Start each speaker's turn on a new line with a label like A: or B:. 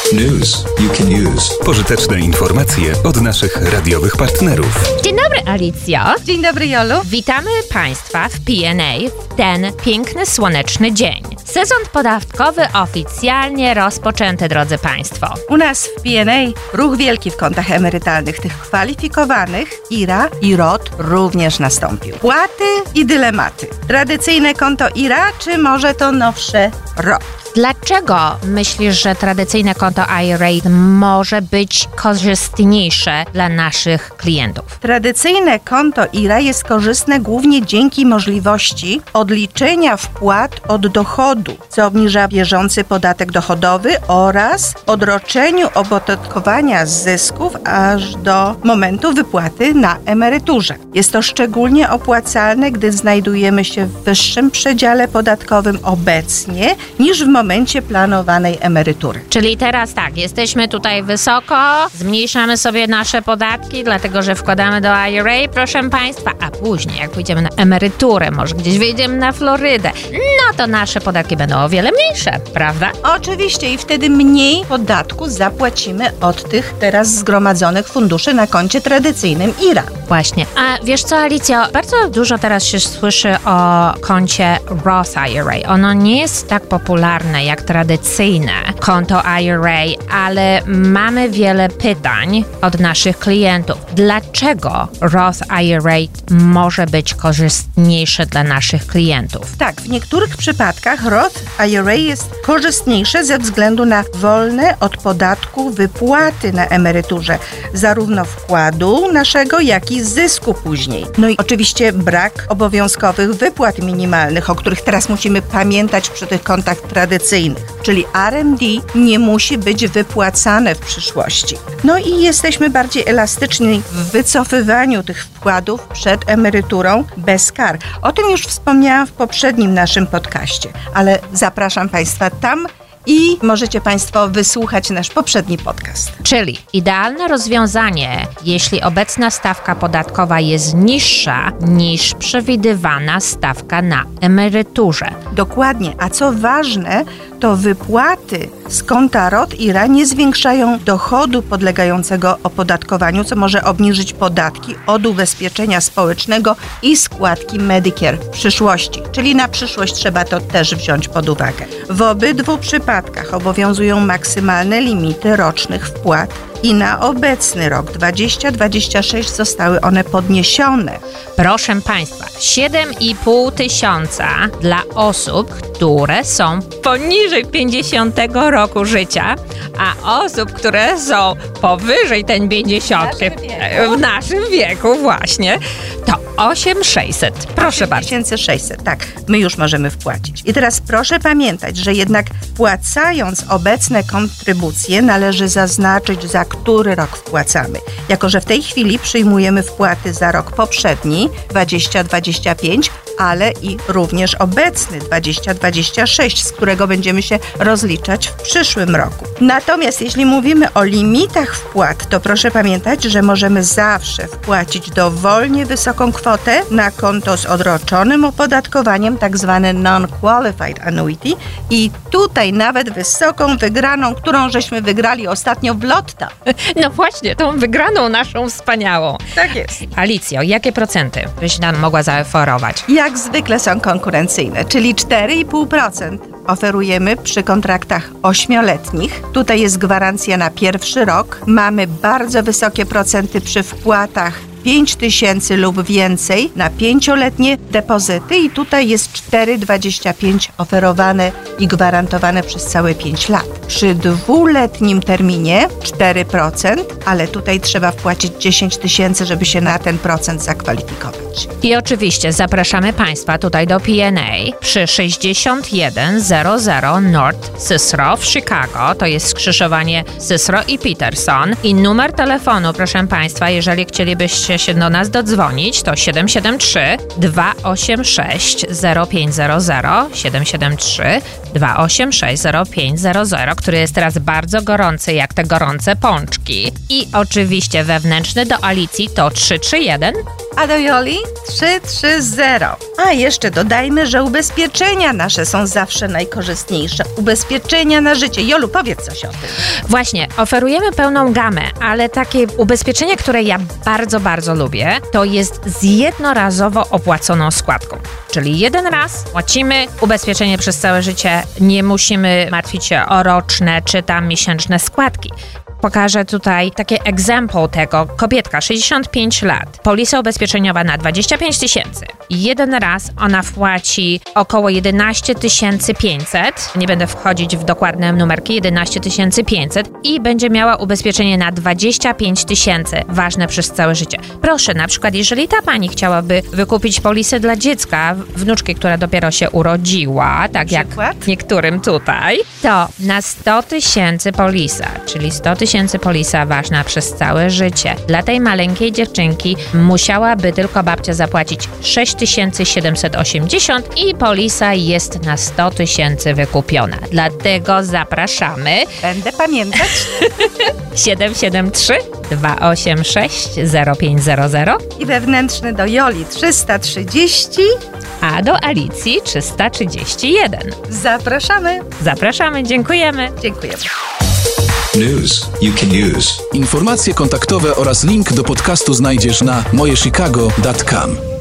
A: News you can use. Pożyteczne informacje od naszych radiowych partnerów.
B: Dzień dobry, Alicjo.
C: Dzień dobry, Jolu.
B: Witamy Państwa w P&A w ten piękny, słoneczny dzień. Sezon podatkowy oficjalnie rozpoczęty, drodzy Państwo.
C: U nas w P&A ruch wielki w kontach emerytalnych, tych kwalifikowanych, IRA i ROT również nastąpił. Płaty i dylematy. Tradycyjne konto IRA, czy może to nowsze ROT?
B: Dlaczego myślisz, że tradycyjne konto IRA może być korzystniejsze dla naszych klientów?
C: Tradycyjne konto IRA jest korzystne głównie dzięki możliwości odliczenia wpłat od dochodu, co obniża bieżący podatek dochodowy oraz odroczeniu opodatkowania zysków aż do momentu wypłaty na emeryturze. Jest to szczególnie opłacalne, gdy znajdujemy się w wyższym przedziale podatkowym obecnie niż w momencie planowanej emerytury.
B: Czyli teraz tak, jesteśmy tutaj wysoko, zmniejszamy sobie nasze podatki, dlatego że wkładamy do IRA, proszę Państwa, a później jak pójdziemy na emeryturę, może gdzieś wyjedziemy na Florydę, no to nasze podatki będą o wiele mniejsze, prawda?
C: Oczywiście i wtedy mniej podatku zapłacimy od tych teraz zgromadzonych funduszy na koncie tradycyjnym IRA.
B: Właśnie. A wiesz co, Alicjo, bardzo dużo teraz się słyszy o koncie Roth IRA. Ono nie jest tak popularne jak tradycyjne konto IRA, ale mamy wiele pytań od naszych klientów. Dlaczego Roth IRA może być korzystniejsze dla naszych klientów?
C: Tak, w niektórych przypadkach Roth IRA jest korzystniejsze ze względu na wolne od podatku wypłaty na emeryturze, zarówno wkładu naszego, jak i zysku później. No i oczywiście brak obowiązkowych wypłat minimalnych, o których teraz musimy pamiętać przy tych kontach tradycyjnych, czyli RMD nie musi być wypłacane w przyszłości. No i jesteśmy bardziej elastyczni w wycofywaniu tych wkładów przed emeryturą bez kar. O tym już wspomniałam w poprzednim naszym podcaście, ale zapraszam Państwa tam i możecie Państwo wysłuchać nasz poprzedni podcast.
B: Czyli idealne rozwiązanie, jeśli obecna stawka podatkowa jest niższa niż przewidywana stawka na emeryturze.
C: Dokładnie, a co ważne, to wypłaty z konta ROT IRA nie zwiększają dochodu podlegającego opodatkowaniu, co może obniżyć podatki od ubezpieczenia społecznego i składki Medicare w przyszłości. Czyli na przyszłość trzeba to też wziąć pod uwagę. W obydwu przypadkach obowiązują maksymalne limity rocznych wpłat i na obecny rok 2026 zostały one podniesione.
B: Proszę Państwa, 7,5 tysiąca dla osób, które są poniżej 50 roku życia, a osób, które są powyżej ten 50 w naszym wieku właśnie, to 8,600. Proszę bardzo.
C: 8600, tak, my już możemy wpłacić. I teraz proszę pamiętać, że jednak wpłacając obecne kontrybucje należy zaznaczyć, za który rok wpłacamy. Jako że w tej chwili przyjmujemy wpłaty za rok poprzedni, 2025, ale i również obecny, 2026, z którego będziemy się rozliczać w przyszłym roku. Natomiast jeśli mówimy o limitach wpłat, to proszę pamiętać, że możemy zawsze wpłacić dowolnie wysoką kwotę na konto z odroczonym opodatkowaniem, tak zwane non-qualified annuity, i tutaj nawet wysoką wygraną, którą żeśmy wygrali ostatnio w Lotto.
B: No właśnie, tą wygraną naszą wspaniałą.
C: Tak jest.
B: Alicjo, jakie procenty byś nam mogła zaoferować?
C: Jak zwykle są konkurencyjne, czyli 4,5% oferujemy przy kontraktach 8-letnich. Tutaj jest gwarancja na pierwszy rok. Mamy bardzo wysokie procenty przy wpłatach 5 tysięcy lub więcej na 5-letnie depozyty i tutaj jest 4,25 oferowane i gwarantowane przez całe 5 lat. Przy 2-letnim terminie 4%, ale tutaj trzeba wpłacić 10 tysięcy, żeby się na ten procent zakwalifikować.
B: I oczywiście zapraszamy Państwa tutaj do P&A przy 6100 North Cicero w Chicago, to jest skrzyżowanie Cicero i Peterson, i numer telefonu, proszę Państwa, jeżeli chcielibyście się do nas dodzwonić, to 773-286-0500, 773-286-0500, który jest teraz bardzo gorący, jak te gorące pączki. I oczywiście wewnętrzny do Alicji to 331
C: A do Joli 330. A jeszcze dodajmy, że ubezpieczenia nasze są zawsze najkorzystniejsze. Ubezpieczenia na życie. Jolu, powiedz coś o tym.
B: Właśnie, oferujemy pełną gamę, ale takie ubezpieczenie, które ja bardzo, bardzo lubię, to jest z jednorazowo opłaconą składką. Czyli jeden raz płacimy ubezpieczenie przez całe życie, nie musimy martwić się o roczne czy tam miesięczne składki. Pokażę tutaj taki egzempl tego. Kobietka, 65 lat, polisa ubezpieczeniowa na 25 000. Jeden raz ona wpłaci około 11 500, nie będę wchodzić w dokładne numerki, 11 500 i będzie miała ubezpieczenie na 25 000, ważne przez całe życie. Proszę, na przykład, jeżeli ta pani chciałaby wykupić polisę dla dziecka, wnuczki, która dopiero się urodziła, tak jak niektórym tutaj, to na 100 000 polisa, czyli 100 000 polisa ważna przez całe życie. Dla tej maleńkiej dziewczynki musiałaby tylko babcia zapłacić 6780 i polisa jest na 100 000 wykupiona. Dlatego zapraszamy.
C: Będę pamiętać.
B: 773 286 0500
C: i wewnętrzny do Joli 330,
B: a do Alicji 331.
C: Zapraszamy.
B: Zapraszamy, dziękujemy.
C: Dziękujemy.
A: News you can use.
D: Informacje kontaktowe oraz link do podcastu znajdziesz na mojechicago.com.